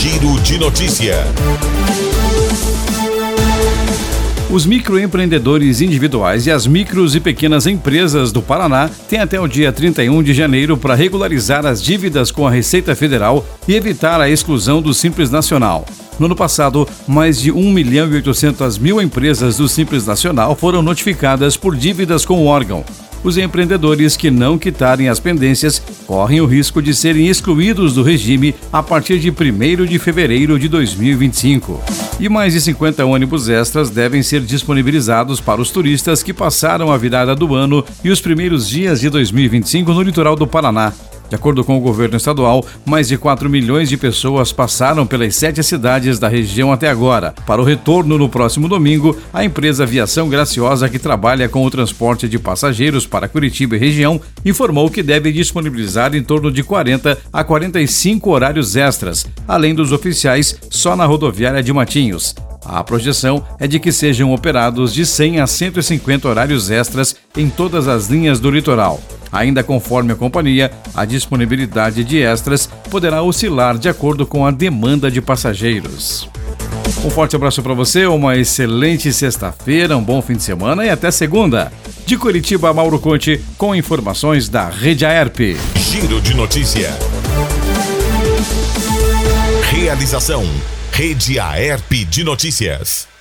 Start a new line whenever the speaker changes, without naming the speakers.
Giro de Notícia.
Os microempreendedores individuais e as micros e pequenas empresas do Paraná têm até o dia 31 de janeiro para regularizar as dívidas com a Receita Federal e evitar a exclusão do Simples Nacional. No ano passado, mais de 1.800.000 empresas do Simples Nacional foram notificadas por dívidas com o órgão. Os empreendedores que não quitarem as pendências correm o risco de serem excluídos do regime a partir de 1º de fevereiro de 2025. E mais de 50 ônibus extras devem ser disponibilizados para os turistas que passaram a virada do ano e os primeiros dias de 2025 no litoral do Paraná. De acordo com o governo estadual, mais de 4 milhões de pessoas passaram pelas 7 cidades da região até agora. Para o retorno no próximo domingo, a empresa Viação Graciosa, que trabalha com o transporte de passageiros para Curitiba e região, informou que deve disponibilizar em torno de 40 a 45 horários extras, além dos oficiais só na rodoviária de Matinhos. A projeção é de que sejam operados de 100 a 150 horários extras em todas as linhas do litoral. Ainda conforme a companhia, a disponibilidade de extras poderá oscilar de acordo com a demanda de passageiros. Um forte abraço para você, uma excelente sexta-feira, um bom fim de semana e até segunda. De Curitiba, Mauro Conte, com informações da Rede Aerp.
Giro de Notícia. Realização: Rede Aerp de Notícias.